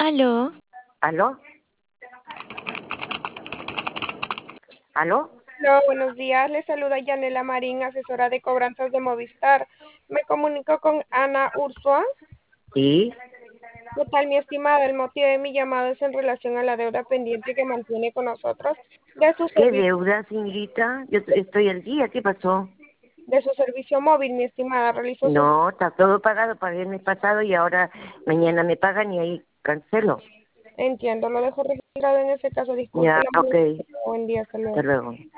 Aló, ¿Aló? ¿Aló? Hola, buenos días. Le saluda Yanela Marín, asesora de cobranzas de Movistar. Me comunico con Ana Ursua. ¿Sí? ¿Qué tal, mi estimada? El motivo de mi llamado es en relación a la deuda pendiente que mantiene con nosotros ¿Qué deuda, señorita? Yo estoy al día, ¿qué pasó? de su servicio móvil, mi estimada. Realizó su... No, está todo pagado, pagué el mes pasado y ahora mañana me pagan y ahí cancelo. Entiendo, lo dejo registrado en ese caso. Disculpe Ya, la ok. molestia. Buen día, hasta Hasta luego. luego.